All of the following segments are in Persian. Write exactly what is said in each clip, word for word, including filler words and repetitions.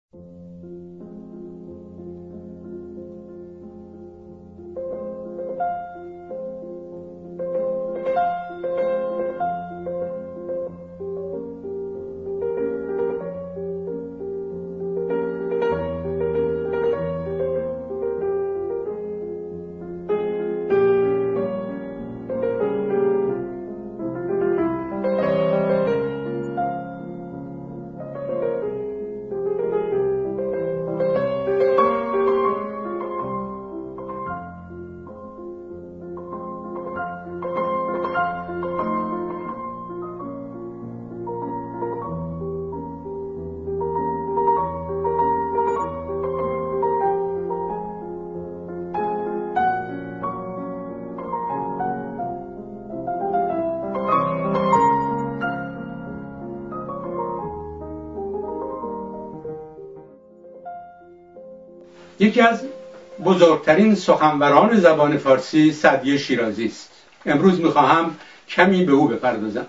یکی از بزرگترین سخنوران زبان فارسی سعدی شیرازی است. امروز میخواهم کمی به او بپردازم.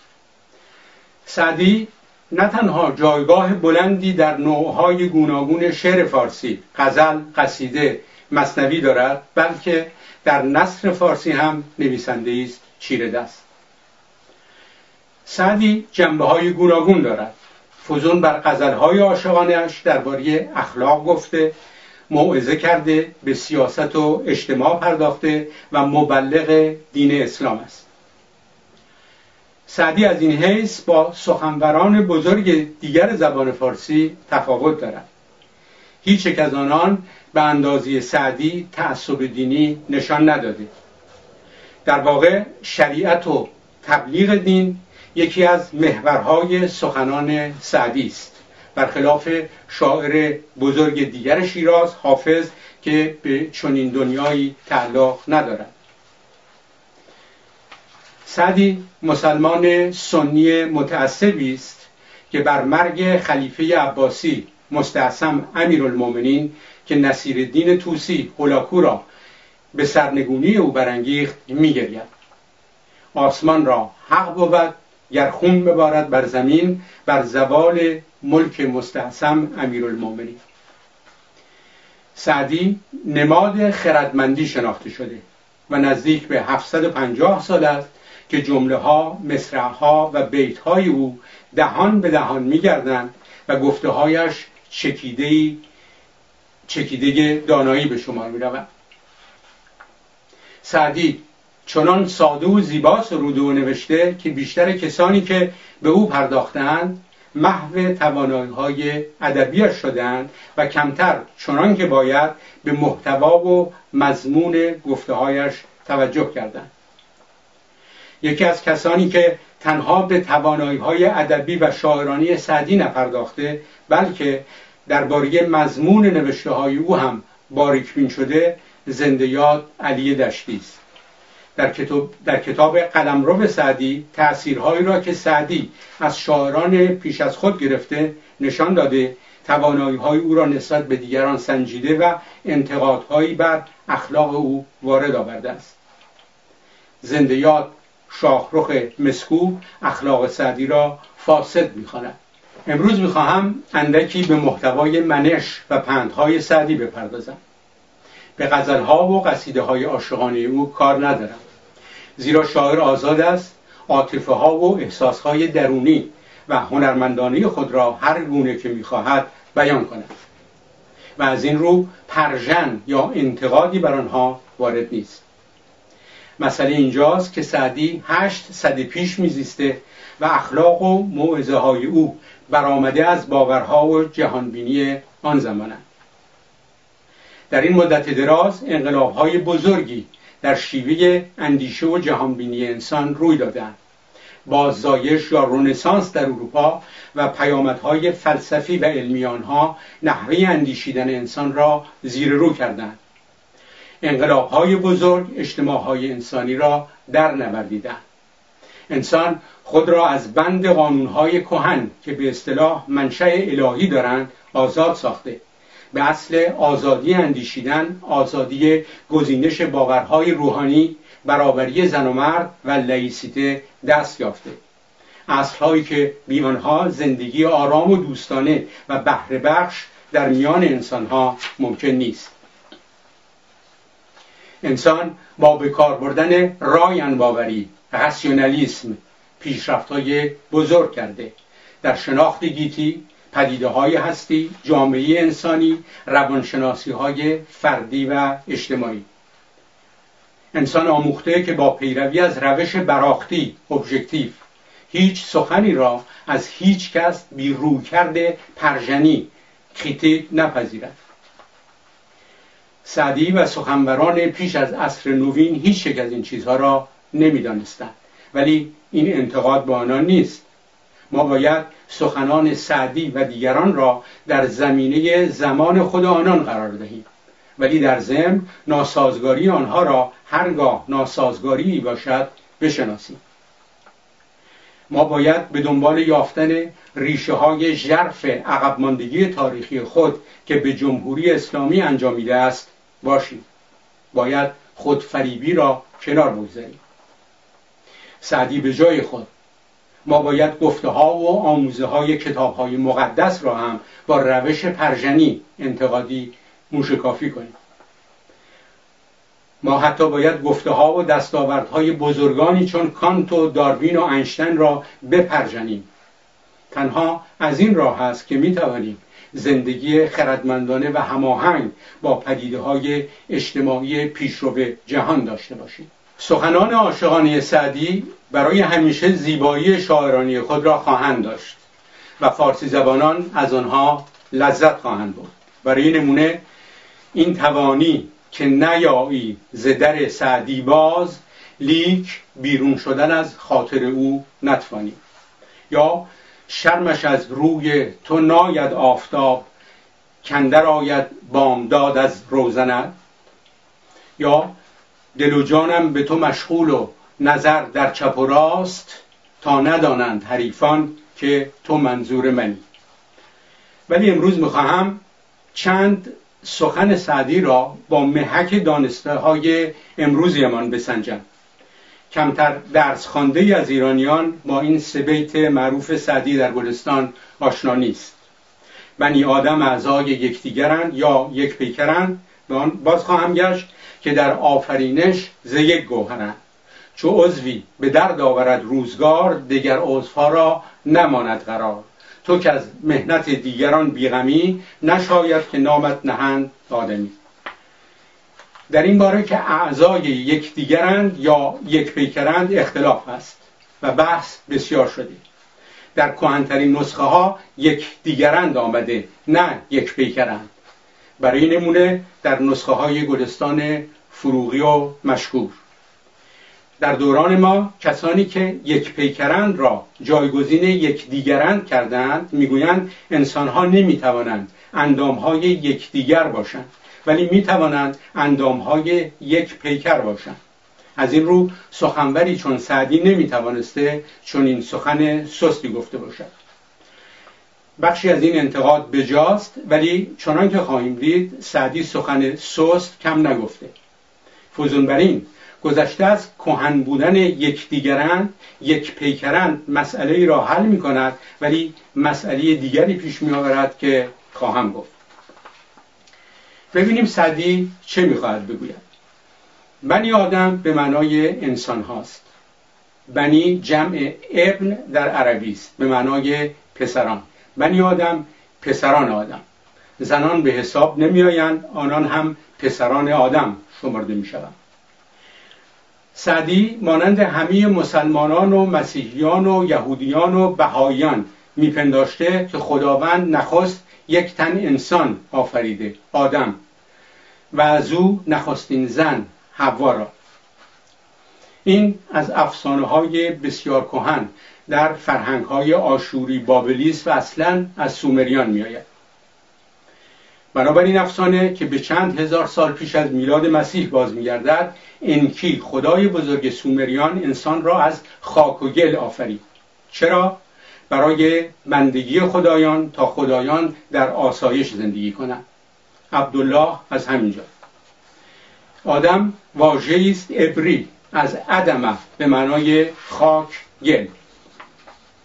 سعدی نه تنها جایگاه بلندی در نوعهای گوناگون شعر فارسی، غزل، قصیده، مثنوی دارد، بلکه در نثر فارسی هم نویسنده است چیره دست. سعدی جنبه‌های گوناگون دارد. فزون بر غزل‌های عاشقانه‌اش درباره اخلاق گفته، موعظه کرده، به سیاست و اجتماع پرداخته و مبلغ دین اسلام است. سعدی از این حیث با سخنوران بزرگ دیگر زبان فارسی تفاوت دارد. هیچ یک از آنان به اندازه سعدی تعصب دینی نشان نداده. در واقع شریعت و تبلیغ دین یکی از محورهای سخنان سعدی است، برخلاف شاعر بزرگ دیگر شیراز، حافظ، که به چنین دنیایی تعلق ندارد. سعدی مسلمان سنی متعصبی است که بر مرگ خلیفه عباسی مستعصم امیرالمومنین که نصیرالدین طوسی هولاکو را به سرنگونی او برانگیخت می‌گرید. آسمان را حق بود گر خون ببارد بر زمین، بر زوال ملک مستعصم امیرالمومنین. سعدی نماد خردمندی شناخته شده و نزدیک به هفتصد و پنجاه سال است که جمله ها، مصرع ها و بیت های او دهان به دهان می گردند و گفته هایش چکیده چکیده دانایی به شمار می روند. سعدی چنان ساده و زیبا سروده و نوشته که بیشتر کسانی که به او پرداختند محو توانایی‌های ادبی‌اش شدند و کمتر چنان که باید به محتوا و مضمون گفته‌هایش توجه کردند. یکی از کسانی که تنها به توانایی‌های ادبی و شاعرانی سعدی نپرداخته، بلکه درباره مضمون نوشته‌های او هم باریک‌بین شده، زنده یاد علی دشتی است. در کتاب, در کتاب قلمرو سعدی تأثیرهایی را که سعدی از شاعران پیش از خود گرفته نشان داده، توانایی‌های او را نسبت به دیگران سنجیده و انتقادهایی بر اخلاق او وارد آورده است. زنده یاد شاهرخ مسکو اخلاق سعدی را فاسد می‌خواند. امروز می‌خواهم اندکی به محتوای منش و پندهای سعدی بپردازم. به غزل‌ها و قصیده‌های عاشقانه او کار ندارم، زیرا شاعر آزاد است عاطفه‌ها و احساس‌های درونی و هنرمندانه خود را هر گونه که می‌خواهد بیان کند و از این رو پرژن یا انتقادی بر آنها وارد نیست. مسئله اینجاست که سعدی هشت صده پیش میزیسته و اخلاق و موعظه‌های او برآمده از باورها و جهانبینی آن زمانند. در این مدت دراز انقلاب‌های بزرگی در شیوه اندیشه و جهانبینی انسان روی دادند. باززایش یا رنسانس در اروپا و پیامدهای فلسفی و علمی آنها نحوه اندیشیدن انسان را زیر رو کردند. انقلاب‌های بزرگ اجتماع‌های انسانی را در نوردیدند. انسان خود را از بند قانون‌های کهن که به اصطلاح منشأ الهی دارند آزاد ساخته. به اصل آزادی اندیشیدن، آزادی گزینش باورهای روحانی، برابری زن و مرد و لایسیته دست یافته اصل‌هایی که بی آنها زندگی آرام و دوستانه و بهره بخش در میان انسان‌ها ممکن نیست. انسان با به کار بردن رای انباوری، راسیونالیسم، پیشرفت‌های بزرگ کرده در شناخت گیتی، پدیده‌های هستی، جامعه انسانی، روانشناسی‌های فردی و اجتماعی. انسان آموخته که با پیروی از روش براختی، ابژکتیو، هیچ سخنی را از هیچ کس بی رویکرد پرژنی، کریتیک نپذیرد. سعدی و سخنوران پیش از عصر نوین هیچ یک از این چیزها را نمی‌دانستند، ولی این انتقاد به آنان نیست. ما باید سخنان سعدی و دیگران را در زمینه زمان خود آنان قرار دهیم، ولی در ضمن ناسازگاری آنها را هرگاه ناسازگاری باشد بشناسیم. ما باید به دنبال یافتن ریشه های ژرف عقب ماندگی تاریخی خود که به جمهوری اسلامی انجامیده است باشیم. باید خودفریبی را کنار بگذاریم. سعدی به جای خود، ما باید گفته ها و آموزه های کتاب های مقدس را هم با روش پرژنی انتقادی موشکافی کنیم. ما حتی باید گفته ها و دستاوردهای بزرگانی چون کانت و داروین و اینشتین را بپرژنیم. تنها از این راه هست که می توانیم زندگی خردمندانه و هماهنگ با پدیده های اجتماعی پیشرو جهان داشته باشیم. سخنان عاشقانه سعدی برای همیشه زیبایی شاعرانه خود را خواهند داشت و فارسی زبانان از آنها لذت خواهند برد. برای نمونه این توانی که نیایی ز در سعدی باز، لیک بیرون شدن از خاطر او نتوانی. یا شرمش از روی تو ناید آفتاب، کندر آید بامداد از روزنت. یا دل و جانم به تو مشغول و نظر در چپ و راست، تا ندانند حریفان که تو منظور منی. ولی امروز میخواهم چند سخن سعدی را با محک دانسته های امروزیمان بسنجم. کمتر درس خوانده از ایرانیان با این سه بیت معروف سعدی در گلستان آشنا نیست. بنی آدم اعضای یکدیگرند یا یک پیکرند، به آن باز خواهم گشت که در آفرینش ز یک گوهرند. چو عضوی به درد آورد روزگار، دگر عضوها را نماند قرار. تو که از مهنت دیگران بیغمی، نشاید که نامت نهند آدمی. در این باره که اعضای یکدیگرند یا یک پیکرند اختلاف است و بحث بسیار شده. در کهن‌ترین نسخه ها یک دیگرند آمده، نه یک پیکرند. برای نمونه در نسخه های گلستان فروغی و مشکور. در دوران ما کسانی که یک پیکرند را جایگزین یک دیگرند کردند میگویند انسانها نمیتوانند اندامهای یکدیگر باشند، ولی میتوانند اندامهای یک پیکر باشند. از این رو سخنوری چون سعدی نمیتوانسته چون این سخن سستی گفته باشد. بخشی از این انتقاد بجاست، ولی چنان که خواهیم دید سعدی سخن سست کم نگفته. فزون بر این گذشته از کهن بودن یکدیگرند، یک پیکرند مسئله ای را حل می کند، ولی مسئله دیگری پیش می آورد که خواهم گفت. ببینیم سعدی چه می خواهد بگوید. بنی آدم به معنای انسان هاست. بنی جمع ابن در عربی است به معنای پسران. بنی آدم پسران آدم. زنان به حساب نمی آیند، آنان هم پسران آدم شمرده می شوند. سعدی مانند همه مسلمانان و مسیحیان و یهودیان و بهاییان میپنداشته که خداوند نخست یک تن انسان آفریده، آدم، و از او نخستین زن، حوا را. این از افسانه های بسیار کهن در فرهنگ های آشوری بابلیس و اصلا از سومریان می آید. بنابراین افسانه که به چند هزار سال پیش از میلاد مسیح باز می گردد، انکی خدای بزرگ سومریان انسان را از خاک و گل آفرید. چرا؟ برای بندگی خدایان تا خدایان در آسایش زندگی کنند. عبدالله از همینجا. آدم واژه‌ای است عبری از ادمه به معنای خاک گل.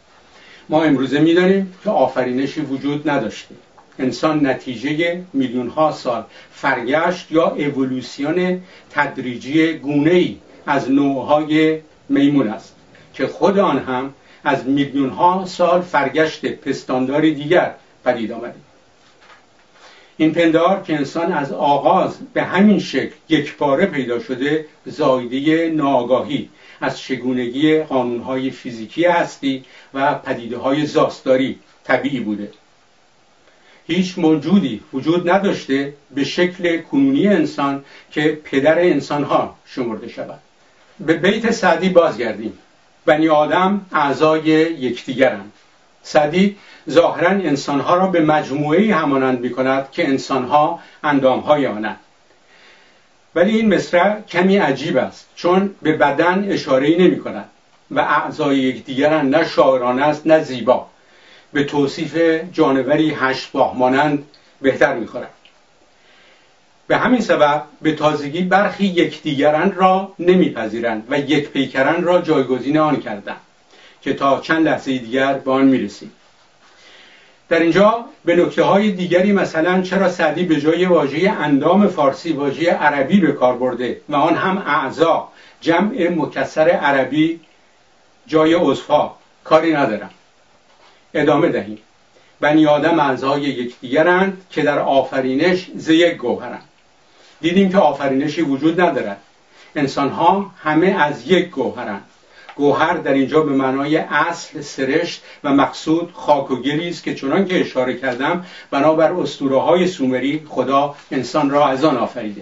ما امروزه می‌دانیم که آفرینشی وجود نداشته. انسان نتیجه میلیون ها سال فرگشت یا اِوولوسیون تدریجی گونه‌ای از نوع‌های میمون است که خود آن هم از میلیون ها سال فرگشت پستانداری دیگر پدید آمده. این پندار که انسان از آغاز به همین شکل یکپاره پیدا شده، زایده ناآگاهی از چگونگی قانون‌های فیزیکی هستی و پدیده‌های زاستاری طبیعی بوده. هیچ موجودی وجود نداشته به شکل کنونی انسان که پدر انسان‌ها شمرده شود. به بیت سعدی بازگردیم. بنی آدم اعضای یکدیگرند. سعدی ظاهراً انسان‌ها را به مجموعه‌ای همانند می‌کند که انسان‌ها اندام‌های آنند. ولی این مصرع کمی عجیب است، چون به بدن اشاره‌ای نمی‌کند و اعضای یکدیگرند نه شاعرانه است نه زیبا. به توصیف جانوری هشت پاه مانند بهتر می‌خورد. به همین سبب به تازگی برخی یکدیگرند را نمی‌پذیرند و یک پیکرند را جایگزین آن کردند که تا چند لحظه دیگر به آن می‌رسیم. در اینجا به نکته‌های دیگری، مثلا چرا سعدی به جای واژه اندام فارسی واژه عربی به کار برده و آن هم اعضا، جمع مکسر عربی جای عضوها، کاری ندارم. ادامه دهیم. بنی آدم اعضای یکدیگرند که در آفرینش ز یک گوهرند. دیدیم که آفرینشی وجود ندارد. انسان‌ها همه از یک گوهرند. گوهر در اینجا به معنای اصل، سرشت و مقصود خاک و گلی است که چنان که اشاره کردم بنابر اسطوره‌های سومری خدا انسان را از آن آفریده.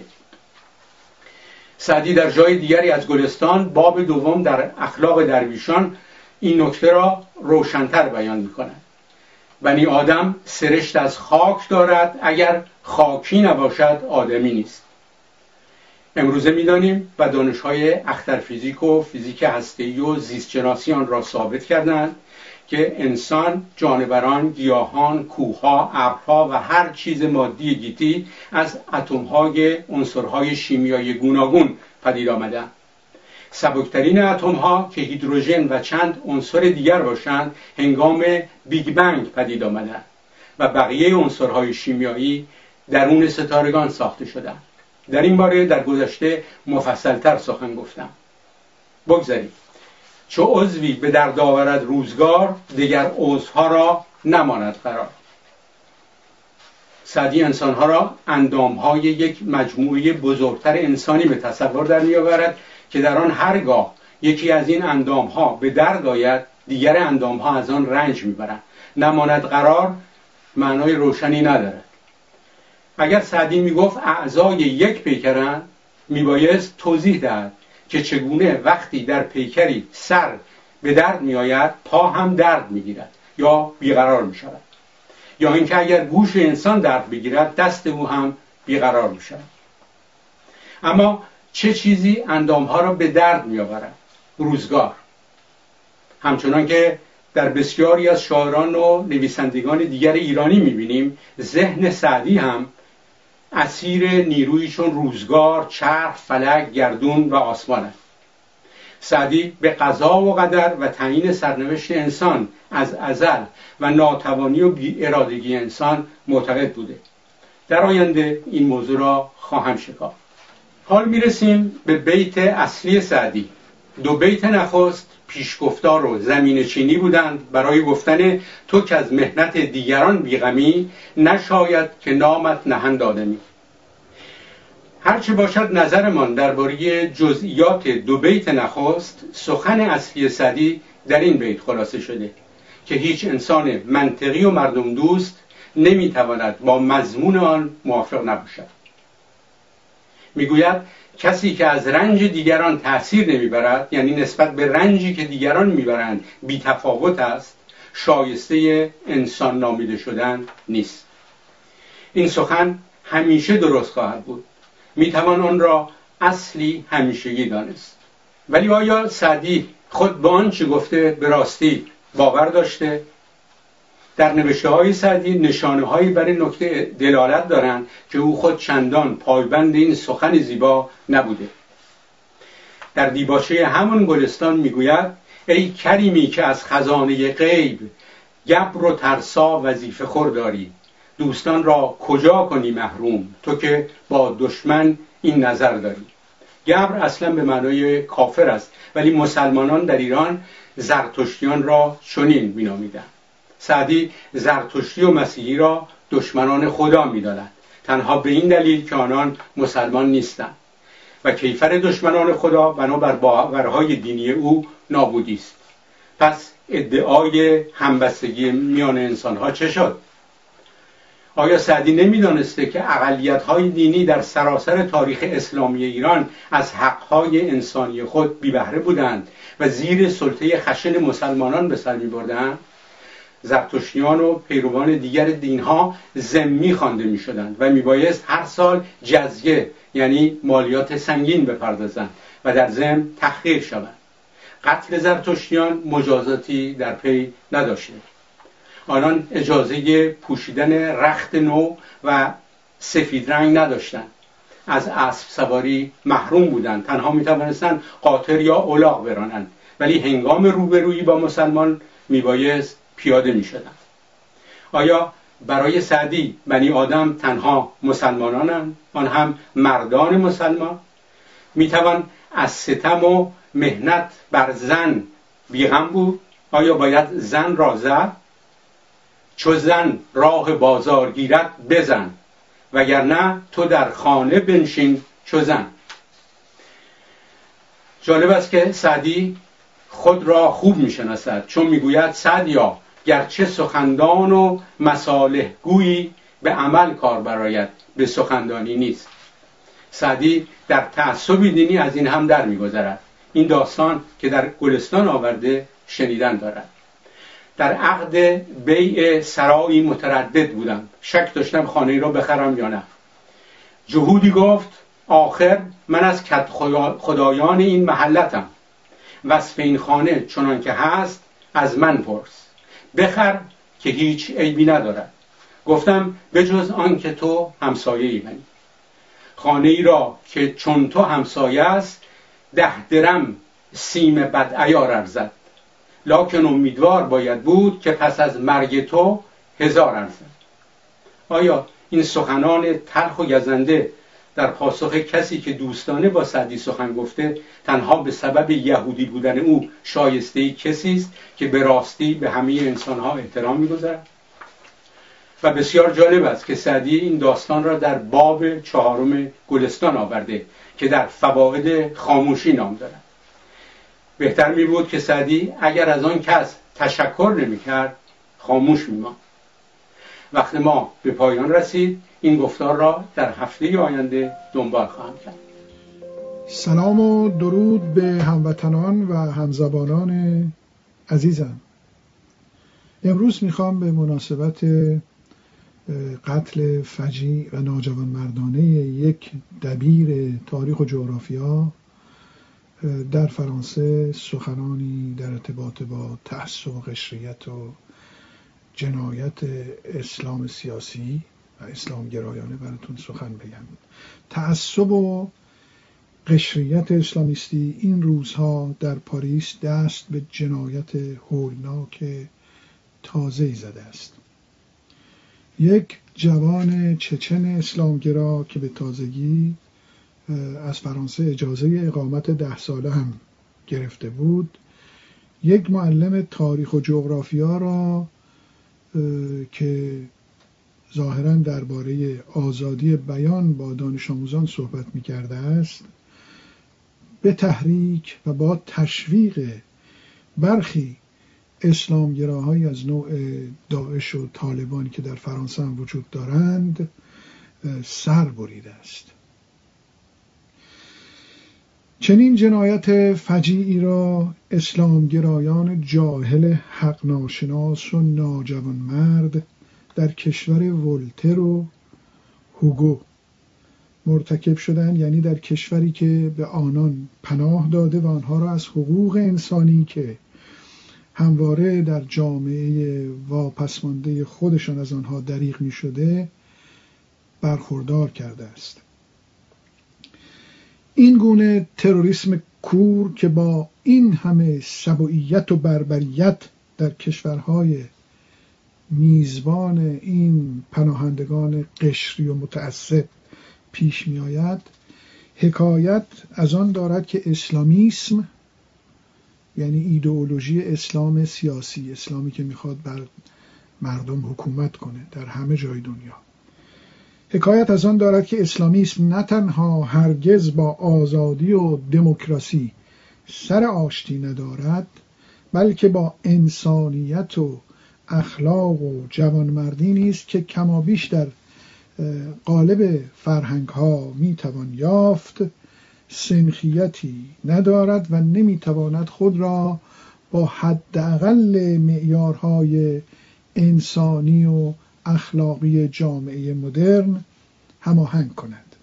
سعدی در جای دیگری از گلستان باب دوم در اخلاق درویشان این نکته را روشن‌تر بیان می‌کند. بنی آدم سرشت از خاک دارد، اگر خاکی نباشد آدمی نیست. امروزه می‌دانیم و دانش‌های اخترفیزیک و فیزیک هسته‌ای و زیست‌شناسی آن را ثابت کردند که انسان، جانوران، گیاهان، کوه‌ها، ابرها و هر چیز مادی گیتی از اتم‌های عنصرهای شیمیایی گوناگون پدید آمدند. سبکترین اتم‌ها که هیدروژن و چند عنصر دیگر باشند هنگام بیگ بنگ پدید آمدند و بقیه عنصرهای شیمیایی درون ستارگان ساخته شدند. در این باره در گذشته مفصل‌تر سخن گفتم. بگذاریم. چو عضوی به درد آورد روزگار، دیگر عضوها را نماند قرار. سعدی انسانها را اندامهای یک مجموعه بزرگتر انسانی به تصور در می‌آورد که در آن هرگاه یکی از این اندامها به درد آید، دیگر اندامها از آن رنج می‌برند. نماند قرار معنای روشنی ندارد. اگر سعدی میگفت اعضای یک پیکرند، میبایست توضیح دهد که چگونه وقتی در پیکری سر به درد میآید پا هم درد میگیرد یا بیقرار میشود، یا اینکه اگر گوش انسان درد بگیرد دست او هم بیقرار میشود. اما چه چیزی اندامها را به درد میآورد؟ روزگار. همچنان که در بسیاری از شاعران و نویسندگان دیگر ایرانی میبینیم، ذهن سعدی هم اسیر نیرویشون روزگار، چرخ، فلک، گردون و آسمان است. سعدی به قضا و قدر و تعیین سرنوشت انسان از ازل و ناتوانی و بی ارادگی انسان معتقد بوده. در آینده این موضوع را خواهم شکافت. حال میرسیم به بیت اصلی سعدی. دو بیت نخست پیشگفتار و زمین چینی بودند برای گفتن تو که از مهنت دیگران بیغمی، نشاید که نامت نهند آدمی. هرچه باشد نظرمان درباره جزئیات دو بیت نخست، سخن اصلی سعدی در این بیت خلاصه شده که هیچ انسان منطقی و مردم دوست نمیتواند با مضمون آن موافق نباشد. میگوید کسی که از رنج دیگران تأثیر نمیبرد، یعنی نسبت به رنجی که دیگران میبرند بی تفاوت است، شایسته انسان نامیده شدن نیست. این سخن همیشه درست خواهد بود. میتوان آن را اصلی همیشگی دانست. ولی آیا سعدی خود به آنچه گفته به راستی باور داشته؟ در نوشته های سعدی نشانه هایی بر این نکته دلالت دارند که او خود چندان پایبند این سخن زیبا نبوده. در دیباچه همان گلستان میگوید ای کریمی که از خزانه غیب گبر و ترسا وظیفه خور داری، دوستان را کجا کنی محروم، تو که با دشمن این نظر داری. گبر اصلا به معنای کافر است، ولی مسلمانان در ایران زرتشتیان را چنین می‌نامیدند. سعدی زرتشتی و مسیحی را دشمنان خدا می‌داند، تنها به این دلیل که آنان مسلمان نیستند و کیفر دشمنان خدا بنابر باورهای دینی او نابودی است. پس ادعای همبستگی میان انسانها چه شد؟ آیا سعدی نمی‌دانسته که اقلیت‌های دینی در سراسر تاریخ اسلامی ایران از حق‌های انسانی خود بی بهره بودند و زیر سلطه خشن مسلمانان به سر می‌بردند؟ زرتشتیان و پیروان دیگر دینها ذمی خوانده می‌شدند و میبایست هر سال جزیه یعنی مالیات سنگین بپردازند و در ضمن تحقیر شوند. قتل زرتشتیان مجازاتی در پی نداشته. آنان اجازه پوشیدن رخت نو و سفید رنگ نداشتند. از اسب سواری محروم بودند. تنها میتوانستند قاطر یا الاغ برانند، ولی هنگام روبرویی با مسلمان میبایست پیاده میشدند. آیا برای سعدی بنی آدم تنها مسلمانانند، آن هم مردان مسلمان؟ میتوان از ستم و مهنت بر زن بیغم بود؟ آیا باید زن را زد؟ چو زن راه بازار گیرد بزن، وگرنه تو در خانه بنشین چو زن. جالب است که سعدی خود را خوب میشناسد، چون میگوید سعدیا گرچه سخندان و مصالح گویی، به عمل کار برآید به سخندانی نیست. سعدی در تعصب دینی از این هم در میگذرد. این داستان که در گلستان آورده شنیدن دارد. در عقد بیع سرایی متردد بودم، شک داشتم خانه را بخرم یا نه. جهودی گفت آخر من از کد خدایان این محلتم، وصف این خانه چنان که هست از من پرس، بخر که هیچ عیبی ندارد. گفتم بجز آن که تو همسایه‌ای منی. خانه ای را که چون تو همسایه است، ده درم سیم بد عیار ارزد، لکن امیدوار باید بود که پس از مرگ تو هزار ارزد. آیا این سخنان تلخ و گزنده در پاسخ کسی که دوستانه با سعدی سخن گفته تنها به سبب یهودی بودن او شایسته کسی است که به راستی به همه انسانها احترام می‌گذارد؟ و بسیار جالب است که سعدی این داستان را در باب چهارم گلستان آورده که در فواید خاموشی نام دارد. بهتر می بود که سعدی اگر از آن کس تشکر نمی کرد خاموش می ماند. وقت ما به پایان رسید. این گفتار را در هفته آینده دنبال خواهم کرد. سلام و درود به هموطنان و همزبانان عزیزم. امروز میخوام به مناسبت قتل فجیع و ناجوانمردانه یک دبیر تاریخ و جغرافیا در فرانسه سخنانی در ارتباط با تعصب و قشریت و جنایت اسلام سیاسی و اسلام گرایانه براتون سخن بگم. تعصب و قشریت اسلامیستی این روزها در پاریس دست به جنایت هولناک تازه‌ای زده است. یک جوان چچن اسلامگرا که به تازگی از فرانسه اجازه اقامت ده ساله هم گرفته بود، یک معلم تاریخ و جغرافیا را که ظاهراً درباره آزادی بیان با دانش آموزان صحبت می‌کرده است، به تحریک و با تشویق برخی اسلامگراهایی از نوع داعش و طالبانی که در فرانسه هم وجود دارند سر بریده است. چنین جنایت فجیعی را اسلامگرایان جاهل حق ناشناس و ناجوانمرد در کشور ولتر و هوگو مرتکب شدند، یعنی در کشوری که به آنان پناه داده و آنها را از حقوق انسانی که همواره در جامعه واپسمانده خودشان از آنها دریغ می شده برخوردار کرده است. این گونه تروریسم کور که با این همه سبوییت و بربریت در کشورهای میزبان این پناهندگان قشری و متعصب پیش می آید، حکایت از آن دارد که اسلامیسم، یعنی ایدئولوژی اسلام سیاسی، اسلامی که میخواد بر مردم حکومت کنه در همه جای دنیا، حکایت از آن دارد که اسلامیسم نه تنها هرگز با آزادی و دموکراسی سر آشتی ندارد، بلکه با انسانیت و اخلاق و جوانمردی نیست که کمابیش در قالب فرهنگ ها میتوان یافت، سنخیتی ندارد و نمیتواند خود را با حداقل معیارهای انسانی و اخلاقی جامعه مدرن هماهنگ کند.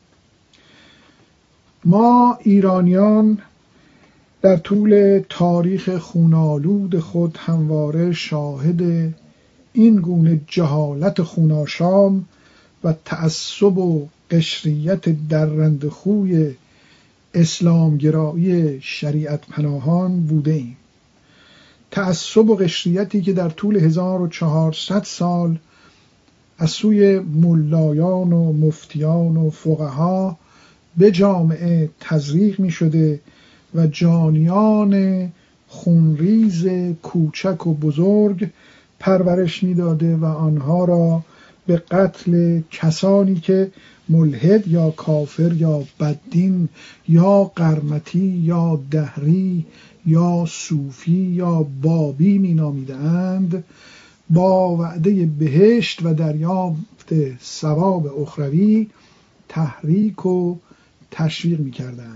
ما ایرانیان در طول تاریخ خونالود خود همواره شاهد این گونه جهالت خوناشام و تعصب و قشریت درنده خوی اسلامگرایی شریعت پناهان بوده ایم. تعصب و قشریتی که در طول هزار و چهارصد سال از سوی ملایان و مفتیان و فقها به جامعه تزریق می شده و جانیان خونریز کوچک و بزرگ پرورش می داده و آنها را به قتل کسانی که ملحد یا کافر یا بددین یا قرمطی یا دهری یا صوفی یا بابی می نامیدند با وعده بهشت و دریافت ثواب اخروی تحریک و تشویق می کردند.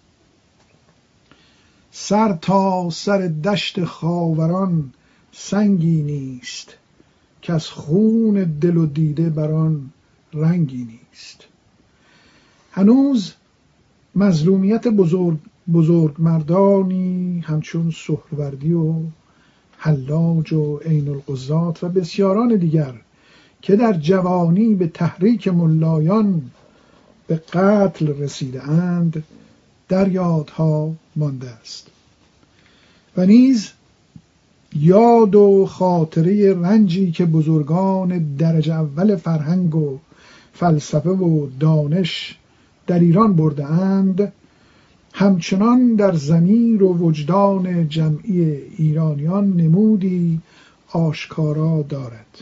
سر تا سر دشت خاوران سنگی نیست که از خون دل و دیده بران رنگی نیست. هنوز مظلومیت بزرگ بزرگ مردانی همچون سهروردی و حلاج و عین القضات و بسیاران دیگر که در جوانی به تحریک ملایان به قتل رسیده اند در یادها مانده است و نیز یاد و خاطره رنجی که بزرگان درجه اول فرهنگ و فلسفه و دانش در ایران برده اند همچنان در ضمیر و وجدان جمعی ایرانیان نمودی آشکارا دارد.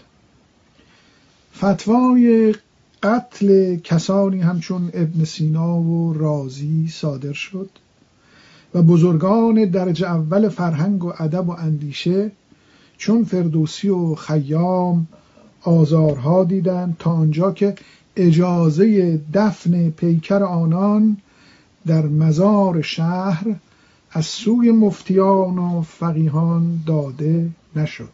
فتوای قتل کسانی همچون ابن سینا و رازی صادر شد و بزرگان درجه اول فرهنگ و ادب و اندیشه چون فردوسی و خیام آزارها دیدند تا آنجا که اجازه دفن پیکر آنان در مزار شهر از سوی مفتیان و فقیهان داده نشد.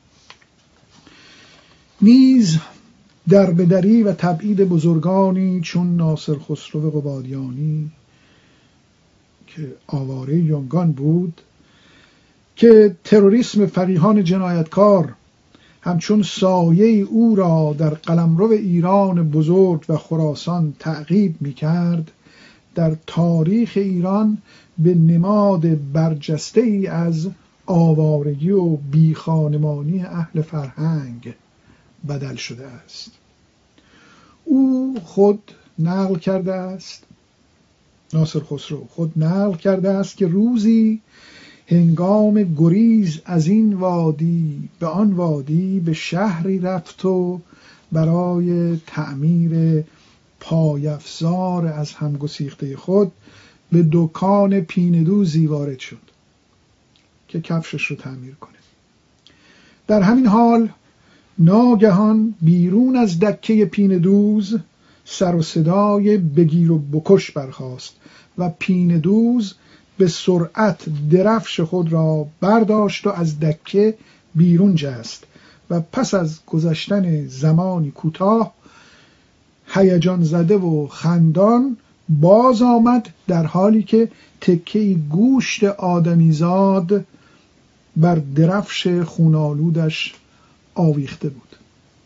نیز در بدری و تبعید بزرگانی چون ناصر خسرو قبادیانی که آواره یونگان بود که تروریسم فقیهان جنایتکار همچون سایه او را در قلمرو ایران بزرگ و خراسان تعقیب می کرد، در تاریخ ایران به نماد برجسته ای از آوارگی و بیخانمانی اهل فرهنگ بدل شده است. او خود نقل کرده است، ناصر خسرو خود نقل کرده است که روزی هنگام گریز از این وادی به آن وادی به شهری رفت و برای تعمیر پایفزار از همگسیخته خود به دکان پیندوزی وارد شد که کفشش رو تعمیر کنه. در همین حال ناگهان بیرون از دکه پیندوز سر و صدای بگیر و بکش برخاست و پیندوز به سرعت درفش خود را برداشت و از دکه بیرون جست و پس از گذشتن زمانی کوتاه هیجان زده و خندان باز آمد در حالی که تکه‌ای گوشت آدمیزاد بر درفش خونالودش آویخته بود.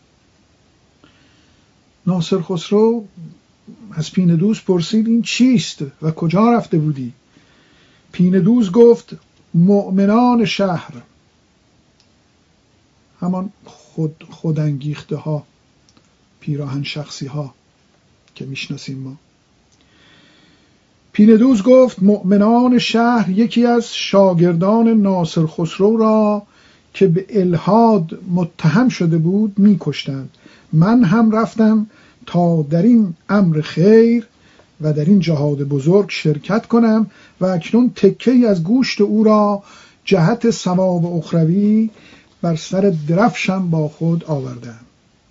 ناصر خسرو از پیندوز پرسید این چیست و کجا رفته بودی؟ پیندوز گفت مؤمنان شهر. همان خود خودانگیخته ها، پیراهن شخصی ها که میشناسیم ما. پیندوز گفت مؤمنان شهر یکی از شاگردان ناصر خسرو را که به الحاد متهم شده بود میکشتند. من هم رفتم تا در این امر خیر و در این جهاد بزرگ شرکت کنم و اکنون تکه‌ای از گوشت او را جهت ثواب اخروی بر سر درفشم با خود آوردم.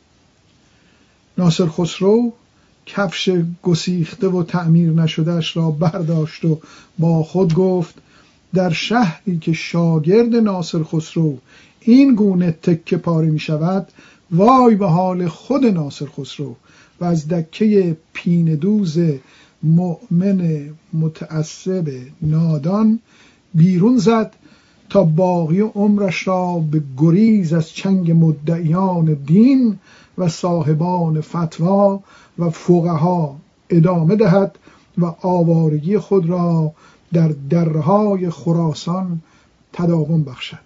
ناصر خسرو کفش گسیخته و تعمیر نشدهش را برداشت و با خود گفت در شهری که شاگرد ناصر خسرو این گونه تکه پاره می شود، وای به حال خود ناصر خسرو. و از دکه پیندوز مؤمن متعصب نادان بیرون زد تا باقی عمرش را به گریز از چنگ مدعیان دین و صاحبان فتوا و فقها ادامه دهد و آوارگی خود را در درهای خراسان تداوم بخشد.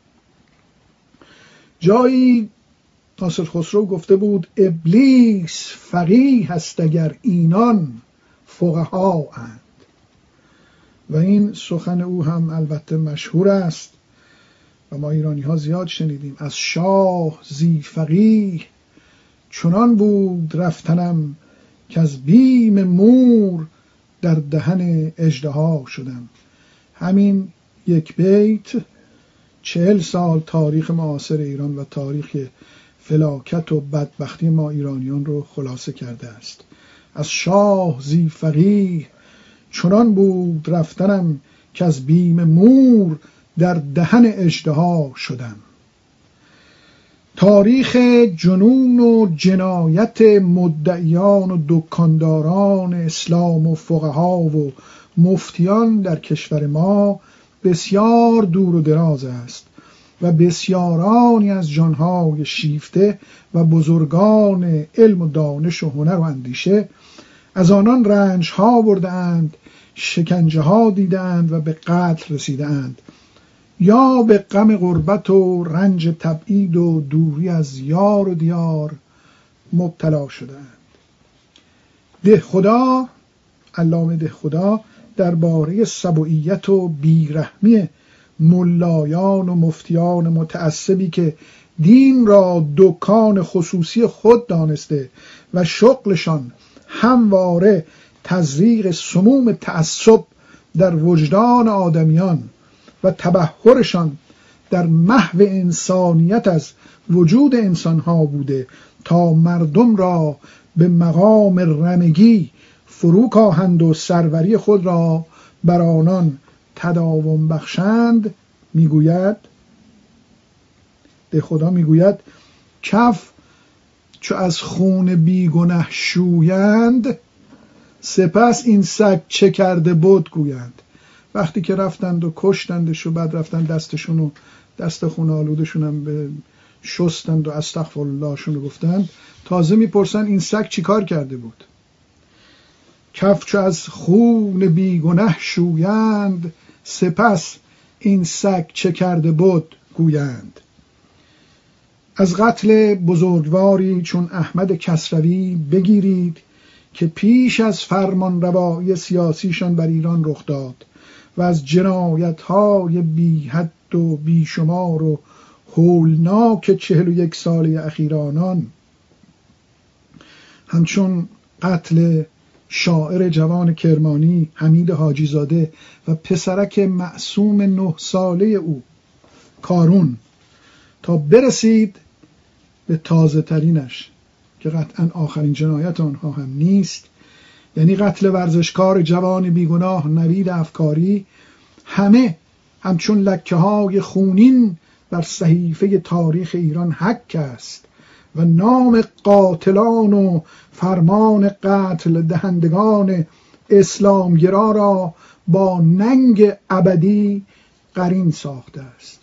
جایی ناصر خسرو گفته بود ابلیس فقیه است اگر اینان فقها اند، و این سخن او هم البته مشهور است و ما ایرانی ها زیاد شنیدیم. از شاه زی فقیه چنان بود رفتنم که از بیم مور در دهن اژدها شدم. همین یک بیت چهل سال تاریخ معاصر ایران و تاریخ فلاکت و بدبختی ما ایرانیان رو خلاصه کرده است. از شاه زی فقیه چنان بود رفتنم که از بیم مور در دهن اژدها شدم. تاریخ جنون و جنایت مدعیان و دکانداران اسلام و فقها و مفتیان در کشور ما بسیار دور و دراز است و بسیارانی از جانهای شیفته و بزرگان علم و دانش و هنر و اندیشه از آنان رنج ها برده اند، شکنجه ها دیده اند و به قتل رسیده اند، یا به غم غربت و رنج تبعید و دوری از یار و دیار مبتلا شده اند. دهخدا، علامه دهخدا درباره سبوعیت و بیرحمی ملایان و مفتیان متعصبی که دین را دکان خصوصی خود دانسته و شغلشان همواره تزریق سموم تعصب در وجدان آدمیان و تبحرشان در محو انسانیت از وجود انسانها بوده تا مردم را به مقام رمگی فرو کاهند و سروری خود را بر آنان تداوم بخشند، میگوید ده خدا میگوید کف چو از خون بیگنه شویند، سپس این سگ چه کرده بود گویند. وقتی که رفتند و کشتندش و بعد رفتن دستشون و دست خون آلودشون هم به شستند و استغفرالله شون گفتند، تازه میپرسن این سگ چی کار کرده بود. کف چو از خون بیگنه شویند، سپس این سگ چه کرده بود گویند. از قتل بزرگواری چون احمد کسروی بگیرید که پیش از فرمان روایی سیاسیشان بر ایران رخ داد و از جنایت‌های بی حد و بی شمار و هولناک چهل و یک ساله اخیر آنان، همچون قتل شاعر جوان کرمانی حمید حاجی زاده و پسرک معصوم نه ساله او کارون، تا برسید به تازه ترینش که قطعا آخرین جنایت آنها هم نیست، یعنی قتل ورزشکار جوان بیگناه نوید افکاری، همه همچون لکه های خونین بر صحیفه تاریخ ایران حک است و نام قاتلان و فرمان قتل دهندگان اسلامگرا را با ننگ ابدی قرین ساخته است.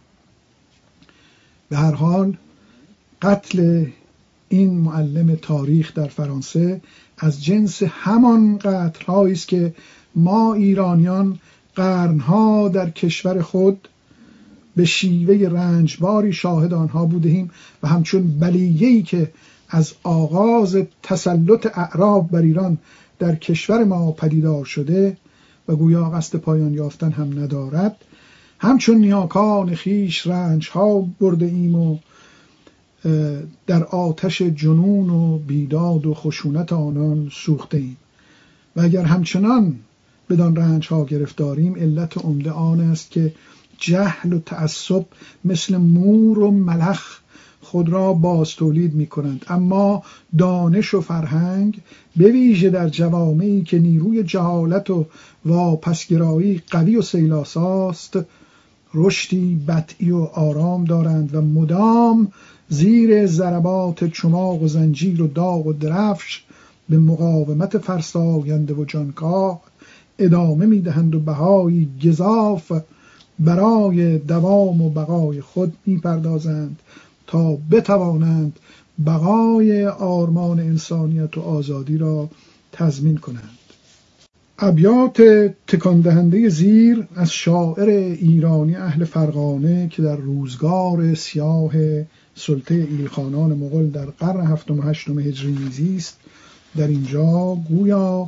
به هر حال قتل این معلم تاریخ در فرانسه از جنس همان قتل‌هایی است که ما ایرانیان قرنها در کشور خود به شیوه رنجباری شاهد آنها بودیم و همچون بلیه‌ای که از آغاز تسلط اعراب بر ایران در کشور ما پدیدار شده و گویا قصد پایان یافتن هم ندارد، همچون نیاکان خیش رنجها برده ایم و در آتش جنون و بیداد و خشونت آنان سوخته ایم. و اگر همچنان بدان رنجها گرفتاریم، علت عمده آن است که جهل و تعصب مثل مور و ملخ خود را باز تولید می کنند، اما دانش و فرهنگ به ویژه در جوامعی که نیروی جهالت و واپسگرایی قوی و سیلاساست رشدی بطئی و آرام دارند و مدام زیر ضربات چماق و زنجیر و داغ و درفش به مقاومت فرساینده و جانکاه ادامه می دهند و بهای گزاف برای دوام و بقای خود می پردازند تا بتوانند بقای آرمان انسانیت و آزادی را تضمین کنند. ابیات تکان دهنده زیر از شاعر ایرانی اهل فرغانه که در روزگار سیاه سلطه ایلخانان مغول در قرن هفتم و هشتم هجری میزیست، در اینجا گویا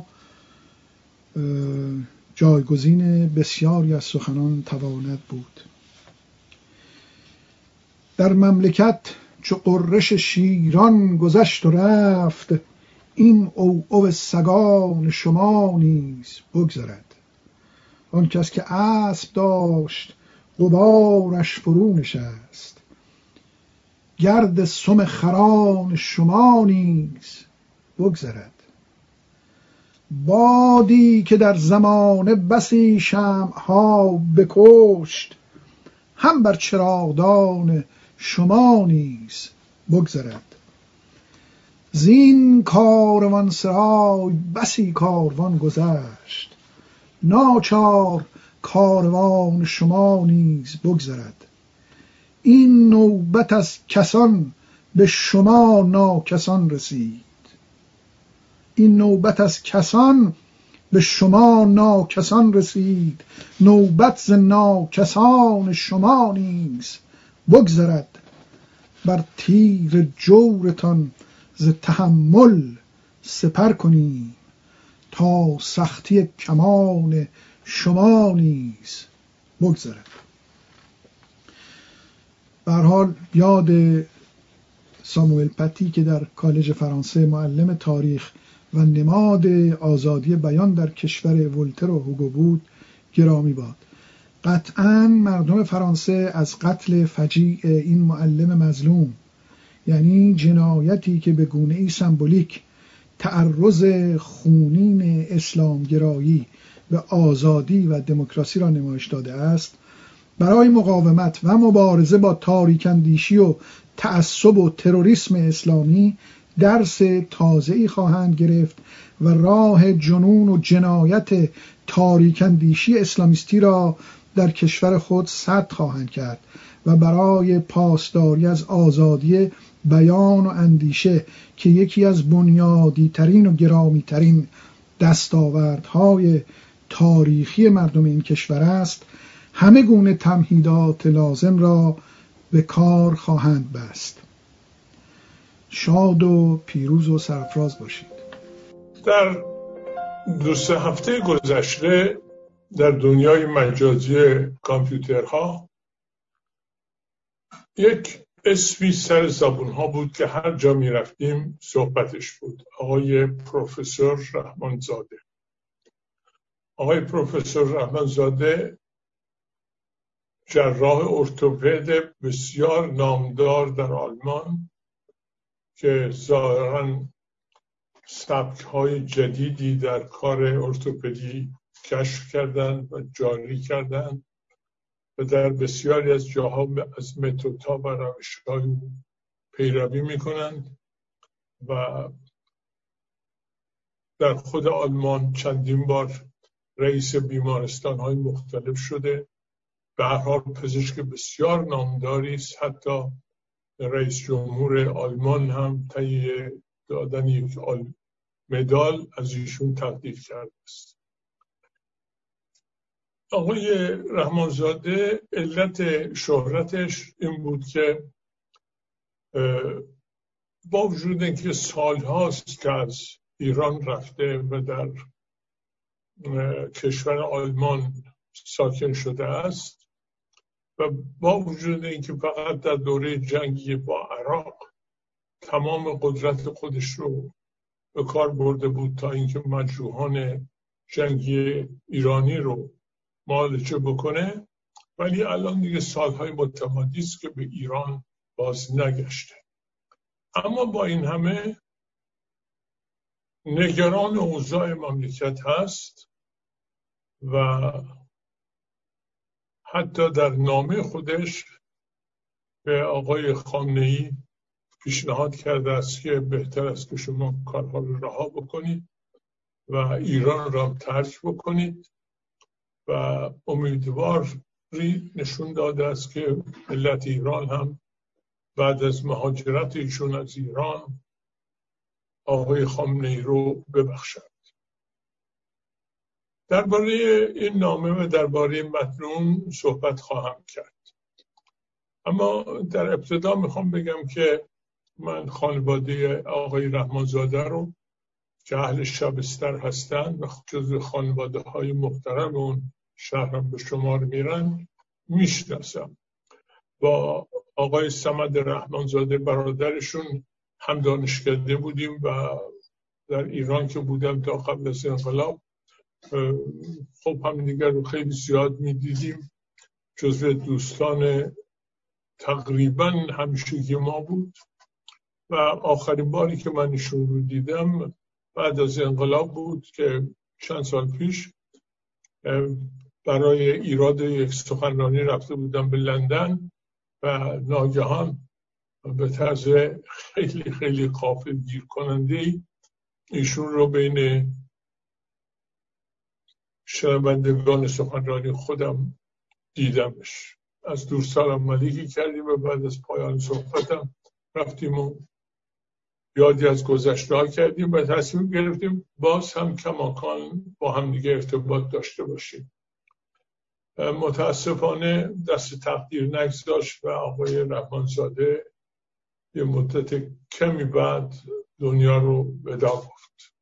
جایگزین بسیاری از سخنان تواند بود. در مملکت چو قرش شیران گذشت و رفت، این او او سگان شما نیز بگذرد. آن کس که اسب داشت غبارش فرو نشست، گرد سم خران شما نیز بگذرد. بادی که در زمانه بسی شمعها بکشت، هم بر چراغدان شما نیز بگذرد. زین کاروان سرای بسی کاروان گذشت، ناچار کاروان شما نیز بگذرد. این نوبت از کسان به شما ناکسان رسید، این نوبت از کسان به شما ناکسان رسید. نوبت ز ناکسان شما نیز بگذرد. بر تیر جورتان ز تحمل سپر کنیم، تا سختی کمان شما نیز بگذرد. به هر حال یاد ساموئل پتی که در کالج فرانسه معلم تاریخ و نماد آزادی بیان در کشور ولتر و هوگو بود گرامی باد. قطعاً مردم فرانسه از قتل فجیع این معلم مظلوم، یعنی جنایتی که به گونه‌ای سمبولیک تعرض خونین اسلامگرایی به آزادی و دموکراسی را نمایش داده است، برای مقاومت و مبارزه با تاریک‌اندیشی و تعصب و تروریسم اسلامی درس تازه‌ای خواهند گرفت و راه جنون و جنایت تاریک‌اندیشی اسلامیستی را در کشور خود سد خواهند کرد و برای پاسداری از آزادی بیان و اندیشه که یکی از بنیادی ترین و گرامی ترین دستاوردهای تاریخی مردم این کشور است، همه گونه تمهیدات لازم را به کار خواهند بست. شاد و پیروز و سرفراز باشید. در دو سه هفته گذشته در دنیای مجازی کامپیوترها یک اسمی سر زبونها بود که هر جا می رفتیم صحبتش بود. آقای پروفسور رحمانزاده. آقای پروفسور رحمانزاده جراح ارتوپد بسیار نامدار در آلمان که ظاهراً سبک‌های جدیدی در کار ارتوپدی کشف کردند و جاری کردند و در بسیاری از جاها از متدها و روش‌های پیروی می‌کنند و در خود آلمان چندین بار رئیس بیمارستان‌های مختلف شده. به هر حال پزشک بسیار نامداری است. حتی رئیس جمهور آلمان هم تهیه دادن یک مدال از ایشون تقدیر کرده است. آقای رحمانزاده علت شهرتش این بود که با وجود اینکه سالهاست که از ایران رفته و در کشور آلمان ساکن شده است و با وجود اینکه فقط در دوره جنگی با عراق تمام قدرت خودش رو به کار برده بود تا اینکه مجروحان جنگی ایرانی رو معالجه بکنه، ولی الان دیگه سالهای متمادی است که به ایران باز نگشته. اما با این همه نگران اوضاع مملکت هست و حتی در نامه خودش به آقای خامنه‌ای پیشنهاد کرده است که بهتر است که شما کارها رو رها بکنید و ایران را ترک بکنید و امیدواری نشون داده است که ملت ایران هم بعد از مهاجرت ایشون از ایران آقای خامنه‌ای رو ببخشند. درباره این نامه و درباره متن صحبت خواهم کرد، اما در ابتدا میخوام بگم که من خانواده آقای رحمانزاده رو که اهل شبستر هستند و جزو خانواده های محترم اون شهرم به شمار میرن میشناسم. با آقای صمد رحمانزاده برادرشون هم دانشکده بودیم و در ایران که بودم تا قبل از انقلاب خب هم دیگر رو خیلی زیاد میدیدیم. جزو دوستان تقریبا همیشگی ما بود و آخرین باری که من ایشون رو دیدم بعد از انقلاب بود که چند سال پیش برای ایراد یک سخنرانی رفته بودم به لندن و ناگهان به طرز خیلی خیلی غافلگیر کننده‌ای ایشون رو بین شنوندگان سخنرانی خودم دیدمش. از دور سلام علیکی کردیم و بعد از پایان صحبتم رفتیم و یادی از گذشته ها کردیم و تصمیم گرفتیم باز هم کماکان با هم دیگه ارتباط داشته باشیم. متاسفانه دست تقدیر نگذاشت و آقای رحمانزاده یه مدت کمی بعد دنیا رو ودا گفت.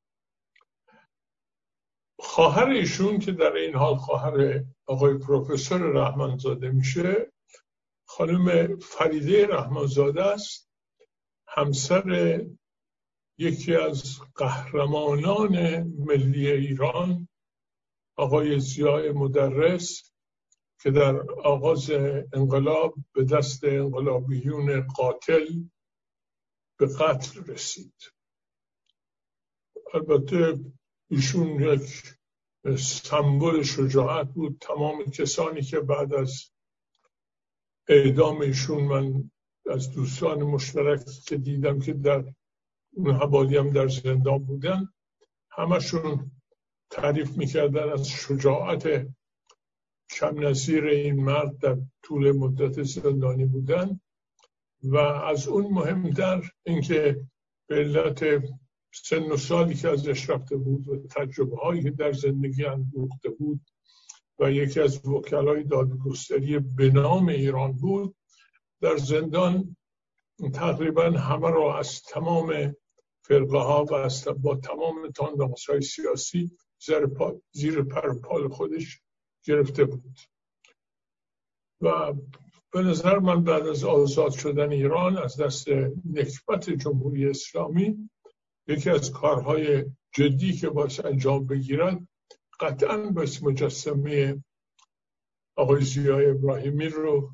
خواهر ایشون که در این حال خواهر آقای پروفسور رحمانزاده میشه، خانم فریده رحمانزاده است، همسر یکی از قهرمانان ملی ایران آقای ضیاء مدرس که در آغاز انقلاب به دست انقلابیون قاتل به قتل رسید. البته ایشون یک سمبل شجاعت بود. تمام کسانی که بعد از اعدام ایشون من از دوستان مشترک که دیدم که در اون حوالی هم در زندان بودن، همشون تعریف میکردن از شجاعت کم نظیر این مرد در طول مدت زندانی بودن و از اون مهمتر اینکه به علت سن و سالی که ازش رفته بود و تجربه هایی که در زندگی اندوخته بود و یکی از وکلای دادگستری به نام ایران بود، در زندان تقریبا همه را از تمام فرقه ها و از با تمام تاندانس های سیاسی زیر, پا، زیر پر پال خودش گرفته بود و به نظر من بعد از آزاد شدن ایران از دست نکبت جمهوری اسلامی یکی از کارهای جدی که باید انجام بگیرد قطعاً باید مجسمه آقای ضیاء ابراهیمی رو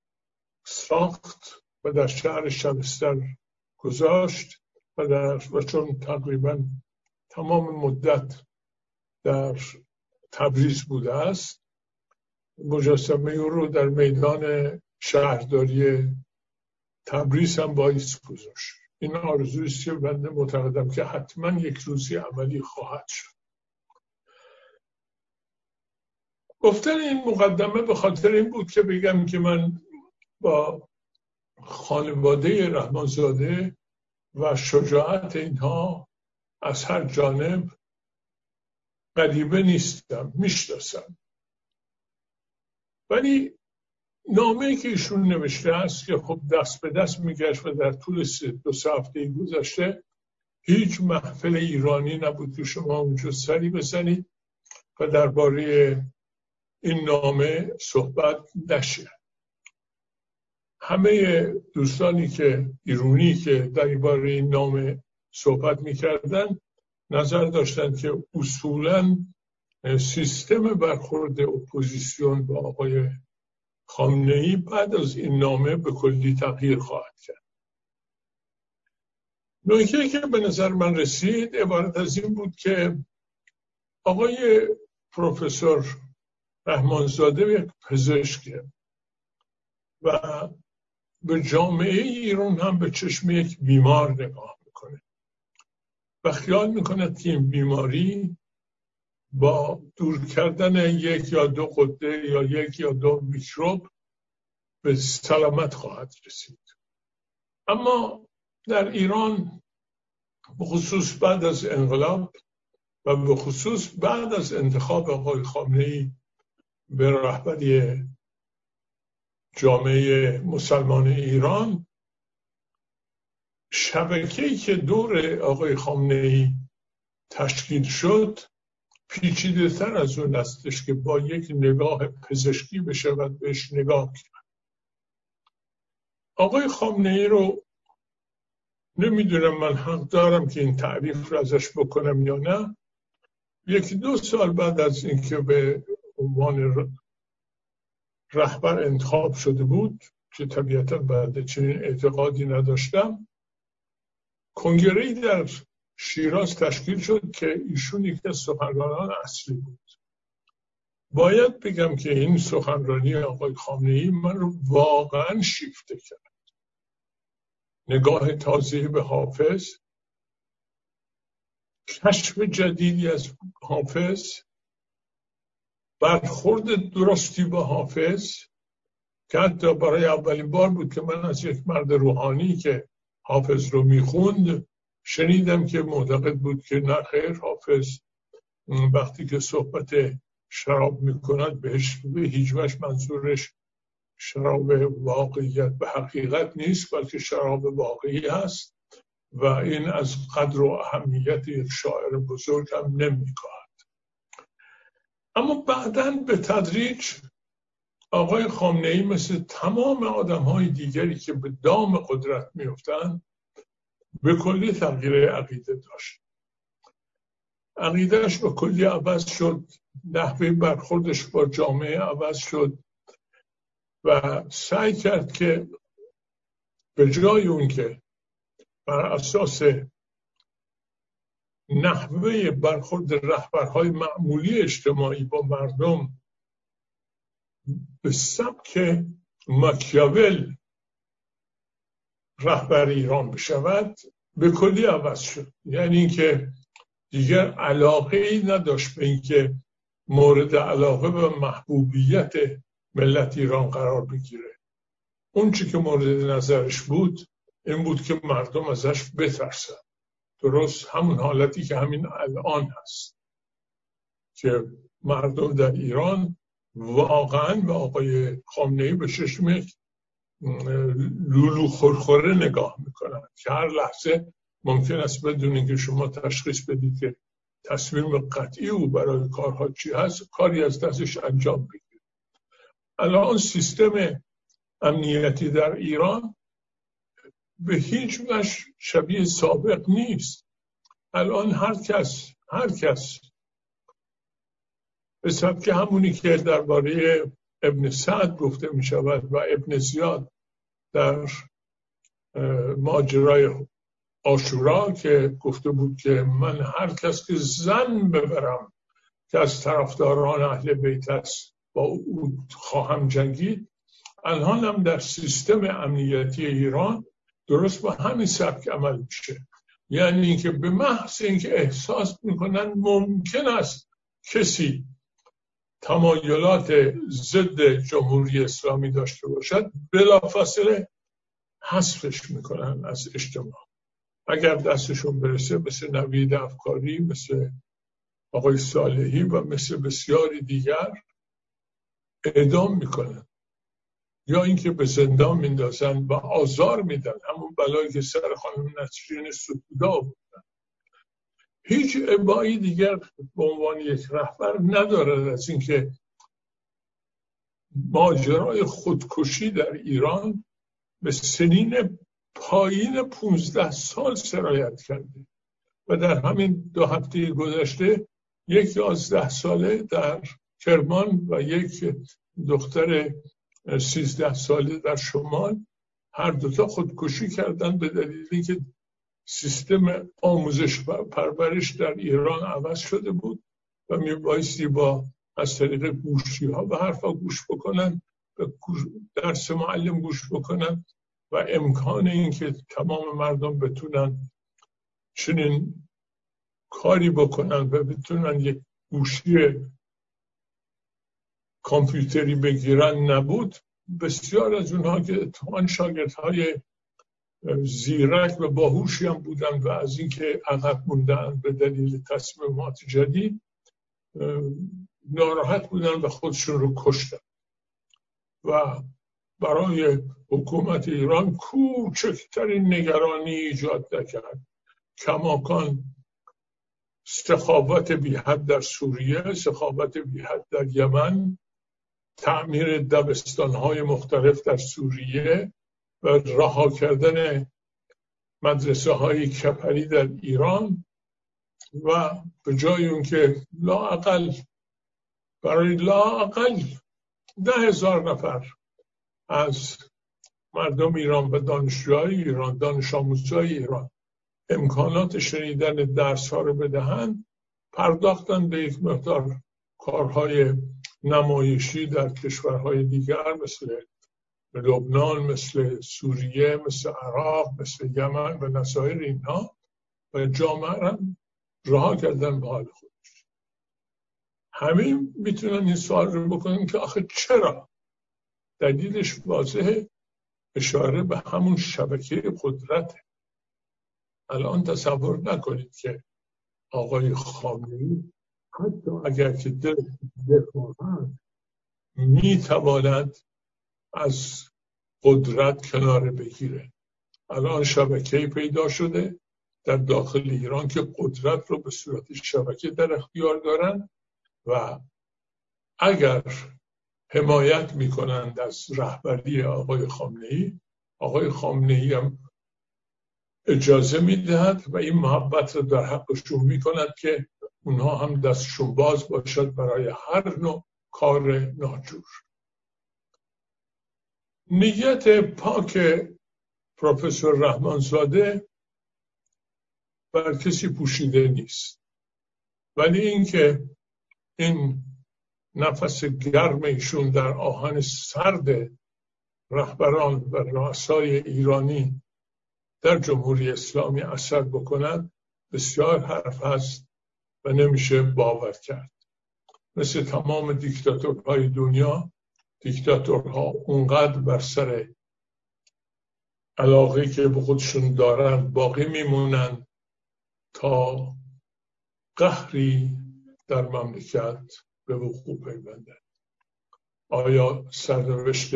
ساخت و در شهر شبستر گذاشت و, در و چون تقریباً تمام مدت در تبریز بوده است، مجسمه او رو در میدان شهرداری تبریز هم باید گذاشت. این آرزویی است که بنده معتقدم که حتما یک روزی عملی خواهد شد. گفتن این مقدمه به خاطر این بود که بگم که من با خانواده رحمانزاده و شجاعت اینها از هر جانب غریبه نیستم، میشناسم ولی نامه‌ای که ایشون نوشته است که خب دست به دست میگشت و در طول دو سه هفته گذشته هیچ محفل ایرانی نبود که شما اونجا سری بزنید و درباره این نامه صحبت نشه. همه دوستانی که ایرانی که درباره این نامه صحبت میکردن نظر داشتند که اصولاً سیستم برخورد اپوزیسیون با آقای خامنه‌ای بعد از این نامه به کلی تغییر خواهد کرد. نکته‌ای که به نظر من رسید عبارت از این بود که آقای پروفسور رحمانزاده یک پزشکه و به جامعه ایران هم به چشم یک بیمار نگاه میکنه و خیال میکنه که این بیماری با دور کردن یک یا دو غده یا یک یا دو میکروب به سلامت خواهد رسید. اما در ایران به خصوص بعد از انقلاب و به خصوص بعد از انتخاب آقای خامنه‌ای به رهبری جامعه مسلمان ایران، شبکه‌ای که دور آقای خامنه‌ای تشکیل شد پیچیده تر از اون هستش که با یک نگاه پزشکی بشود بهش نگاه کرد. آقای خامنه‌ای رو نمیدونم من حق دارم که این تعریف رو ازش بکنم یا نه. یکی دو سال بعد از اینکه به عنوان رهبر انتخاب شده بود که طبیعتا بعد چنین اعتقادی نداشتم، کنگره‌ای در شیراز تشکیل شد که ایشون یکی از سخنرانان اصلی بود. باید بگم که این سخنرانی آقای خامنه‌ای من رو واقعا شیفته کرد. نگاه تازه‌ای به حافظ، کشف جدیدی از حافظ، برخورد درستی با حافظ که حتی برای اولین بار بود که من از یک مرد روحانی که حافظ رو میخوند شنیدم که معتقد بود که نه خیر، حافظ وقتی که صحبت شراب میکند بهش به هیچ وجه منظورش شراب واقعیت به حقیقت نیست بلکه شراب واقعی هست و این از قدر و اهمیت یک شاعر بزرگ هم نمیکاهد. اما بعداً به تدریج آقای خامنه‌ای مثل تمام آدم‌های دیگری که به دام قدرت میافتند به کلی تغییر عقیده داشت. عقیدهش به کلی عوض شد، نحوه برخوردش با جامعه عوض شد و سعی کرد که به جای اون که بر اساس نحوه برخورد رهبرهای معمولی اجتماعی با مردم به سبک ماکیاول رهبر ایران بشود به کلی عوض شد. یعنی اینکه دیگر علاقه ای نداشت به اینکه مورد علاقه و محبوبیت ملت ایران قرار بگیره. اون چی که مورد نظرش بود این بود که مردم ازش بترسن. درست همون حالتی که همین الان هست که مردم در ایران واقعا به آقای خامنه‌ای به چشم لولو خورخوره نگاه میکنن که هر لحظه ممکن است بدون اینکه شما تشخیص بدید که تصمیم قطعی او برای کارها چی هست کاری از دستش انجام بگیره. الان سیستم امنیتی در ایران به هیچ وجه شبیه سابق نیست. الان هر کس هر کس به سبک همونی که درباره ابن سعد گفته می شود و ابن زیاد در ماجرای عاشورا که گفته بود که من هر کس که زن ببرم که از طرفداران اهل بیت است با او خواهم جنگید. الان هم در سیستم امنیتی ایران درست با همین سبک عمل میشه. یعنی اینکه به محض اینکه احساس میکنن ممکن است کسی تمایلات ضد جمهوری اسلامی داشته باشد بلافاصله حذفش میکنن از اجتماع. اگر دستشون برسه مثل نوید افکاری، مثل آقای صالحی و مثل بسیاری دیگر اعدام میکنن یا اینکه به زندان میندازن و آزار میدن، همون بلایی که سر خانم نسرین ستودا بودن. هیچ ابایی دیگر به عنوان یک رهبر ندارد از اینکه ماجرای خودکشی در ایران به سنین پایین پونزده سال سرایت کرده و در همین دو هفته گذشته یک یازده ساله در کرمان و یک دختر سیزده ساله در شمال هر دوتا خودکشی کردن به دلیلی که سیستم آموزش و پرورش در ایران عوض شده بود و میبایستی با از طریق گوشی ها و حرفا گوش بکنن، به درس معلم گوش بکنن و امکان این که تمام مردم بتونن چنین کاری بکنن و بتونن یک گوشی کامپیوتری بگیرن نبود. بسیار از اونها که اتفاقاً شاگردهای زیرک و باهوشی هم بودن و از اینکه عقب موندن به دلیل تصمیمات جدید ناراحت بودن و خودشون رو کشتن و برای حکومت ایران کوچکترین نگرانی ایجاد نکرد. کماکان سخاوت بی حد در سوریه، سخاوت بی حد در یمن، تعمیر دبستان‌های مختلف در سوریه و رها کردن مدرسه‌های کپری در ایران و به جای اون که لااقل برای لااقل ده هزار نفر از مردم ایران و دانشجوهای ایران، دانش آموزهای ایران امکانات شنیدن درس ها رو بدهند، پرداختن به یک مقدار کارهای نمایشی در کشورهای دیگر مثل لبنان، مثل سوریه، مثل عراق، مثل یمن و نظایر اینها و جامعه را رها کردن به حال خودش. همین میتونن این سوال رو بکنن که آخه چرا؟ دلیلش واضحه، اشاره به همون شبکه قدرته. الان تصور نکنید که آقای خامنه‌ای حتی اگر که دل بخواهد میتواند از قدرت کناره بگیره. الان شبکه‌ای پیدا شده در داخل ایران که قدرت رو به صورت شبکه در اختیار دارن و اگر حمایت میکنند از رهبری آقای خامنه‌ای، آقای خامنه‌ای هم اجازه میدهد و این محبت رو در حقشون میکند که اونها هم دستشون باز باشد برای هر نوع کار ناجور. نیت پاک پروفسور رحمانزاده بر کسی پوشیده نیست، ولی اینکه این نفس گرم ایشون در آهن سرد رهبران و رؤسای ایرانی در جمهوری اسلامی اثر بکند بسیار حرف هست و نمیشه باور کرد. مثل تمام دیکتاتورهای دنیا، دیکتاتورها اونقدر بر سر علاقه که به خودشون دارن باقی میمونن تا قهری در مملکت به وقوع پیوندد. آیا سرنوشت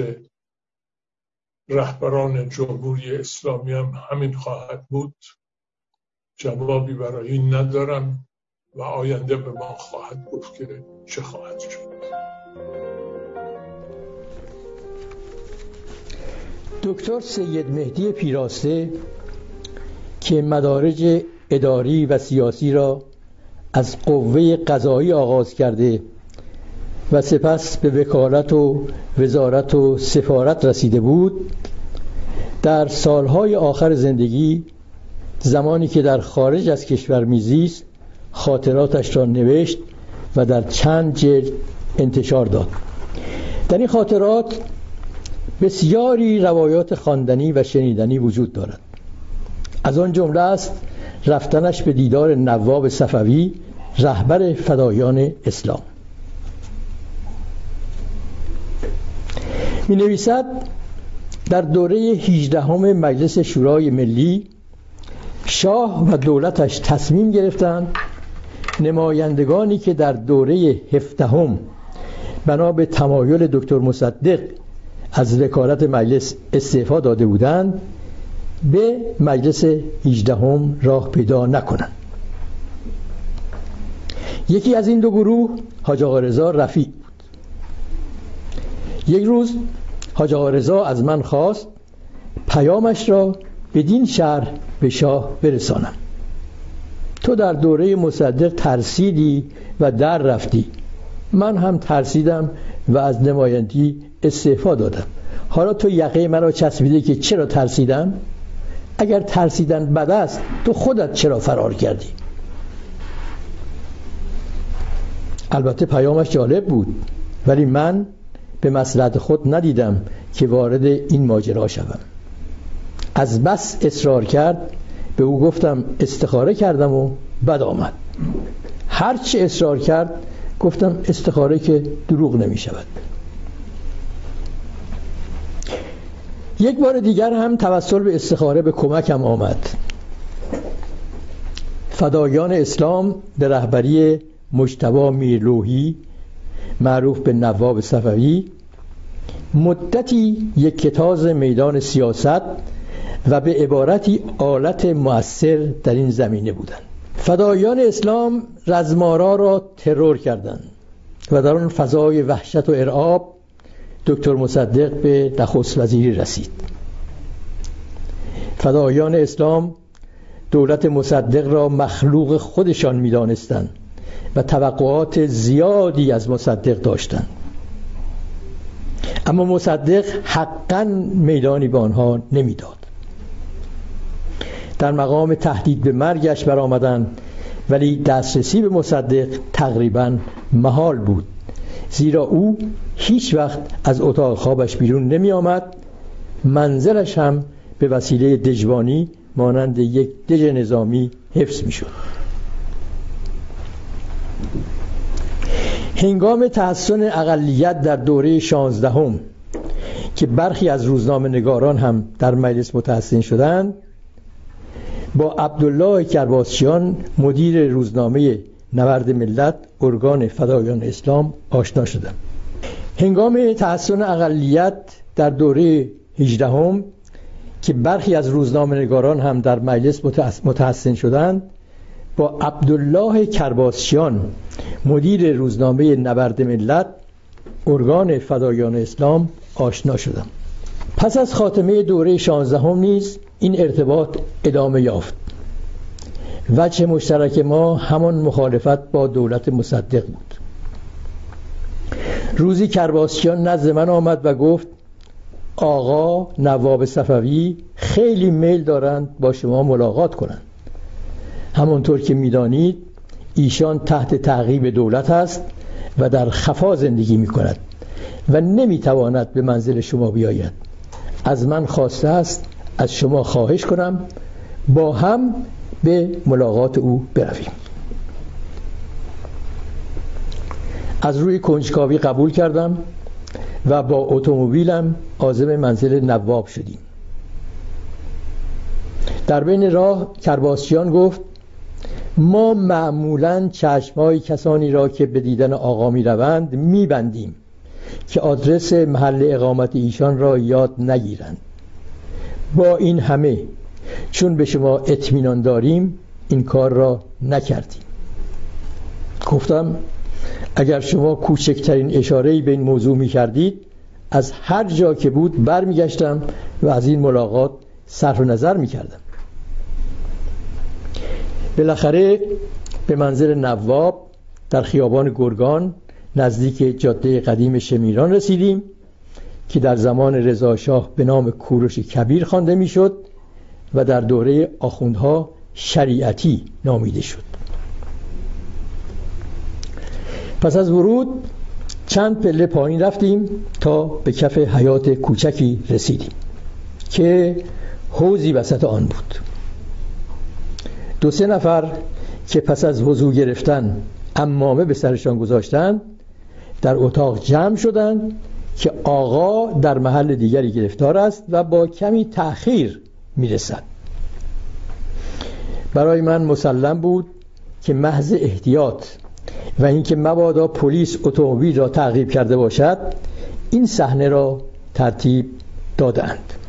رهبران جمهوری اسلامی هم همین خواهد بود؟ جوابی برای این ندارم و آینده به ما خواهد گفت که چه خواهد شد. دکتر سید مهدی پیراسته که مدارج اداری و سیاسی را از قوه قضایی آغاز کرده و سپس به وکالت و وزارت و سفارت رسیده بود، در سالهای آخر زندگی زمانی که در خارج از کشور میزیست خاطراتش را نوشت و در چند جلد انتشار داد. در این خاطرات بسیاری روایات خواندنی و شنیدنی وجود دارد. از آن جمله است رفتنش به دیدار نواب صفوی، رهبر فدایان اسلام. می نویسد در دوره هجدهم مجلس شورای ملی شاه و دولتش تصمیم گرفتند نمایندگانی که در دوره هفدهم بنا به تمایل دکتر مصدق از وکالت مجلس استعفا داده بودند به مجلس هجدهم راه پیدا نکنند. یکی از این دو گروه حاج آقا رضا رفیع بود. یک روز حاج آقا رضا از من خواست پیامش را بدین شرح به شاه برسانم: تو در دوره مصدق ترسیدی و در رفتی، من هم ترسیدم و از نمایندگی استعفا دادم. حالا تو یقه مرا چسبیده که چرا ترسیدم؟ اگر ترسیدن بد است تو خودت چرا فرار کردی؟ البته پیامش جالب بود، ولی من به مصلحت خود ندیدم که وارد این ماجرا شوم. از بس اصرار کرد به او گفتم استخاره کردم و بد آمد. هرچی اصرار کرد گفتم استخاره که دروغ نمی شود. یک بار دیگر هم توسل به استخاره به کمکم آمد. فدایان اسلام به رهبری مجتبی میرلوحی معروف به نواب صفوی مدتی یک کتاز میدان سیاست و به عبارتی آلت مؤثر در این زمینه بودند. فدایان اسلام رزمارا را ترور کردند و در آن فضای وحشت و ارعاب دکتر مصدق به نخست وزیری رسید. فدایان اسلام دولت مصدق را مخلوق خودشان می‌دانستند و توقعات زیادی از مصدق داشتند، اما مصدق حقاً میدانی به آنها نمیداد. در مقام تهدید به مرگش برآمدند، ولی دسترسی به مصدق تقریباً محال بود، زیرا او هیچ وقت از اتاق خوابش بیرون نمی آمد. منزلش هم به وسیله دژبانی مانند یک دژ نظامی حفظ می شد. هنگام تحسن اقلیت در دوره شانزدهم که برخی از روزنامه نگاران هم در مجلس متحسن شدند، با عبدالله کرباسچیان مدیر روزنامه نبرد ملت ارگان فدایان اسلام آشنا شدم. هنگام تحسن اقلیت در دوره هجدهم که برخی از روزنامه نگاران هم در مجلس متحسن شدند، با عبدالله کرباسچیان مدیر روزنامه نبرد ملت ارگان فدایان اسلام آشنا شدم. پس از خاتمه دوره شانزدهم نیز این ارتباط ادامه یافت. وجه مشترک ما همان مخالفت با دولت مصدق بود. روزی کرباسچیان نزد من آمد و گفت آقا نواب صفوی خیلی میل دارند با شما ملاقات کنند. همانطور که میدانید ایشان تحت تعقیب دولت است و در خفا زندگی می کند و نمی تواند به منزل شما بیاید. از من خواسته است از شما خواهش کنم با هم به ملاقات او برویم. از روی کنجکاوی قبول کردم و با اتومبیلم عازم منزل نواب شدیم. در بین راه کرباسچیان گفت ما معمولاً چشمای کسانی را که به دیدن آقا می روند می بندیم که آدرس محل اقامت ایشان را یاد نگیرند. با این همه چون به شما اطمینان داریم این کار را نکردیم. گفتم اگر شما کوچکترین اشاره‌ای به این موضوع می کردید از هر جا که بود برمی گشتم و از این ملاقات صرف نظر می کردم. بالاخره به منزل نواب در خیابان گرگان نزدیک جاده قدیم شمیران رسیدیم که در زمان رضا شاه به نام کوروش کبیر خوانده میشد و در دوره آخوندها شریعتی نامیده شد. پس از ورود چند پله پایین رفتیم تا به کف حیاط کوچکی رسیدیم که حوضی وسط آن بود. دو سه نفر که پس از وضو گرفتن عمامه به سرشان گذاشتند در اتاق جمع شدند که آقا در محل دیگری گرفتار است و با کمی تأخیر میرسد. برای من مسلم بود که محض احتیاط و اینکه مبادا پلیس اتومبیل را تعقیب کرده باشد، این صحنه را ترتیب دادند.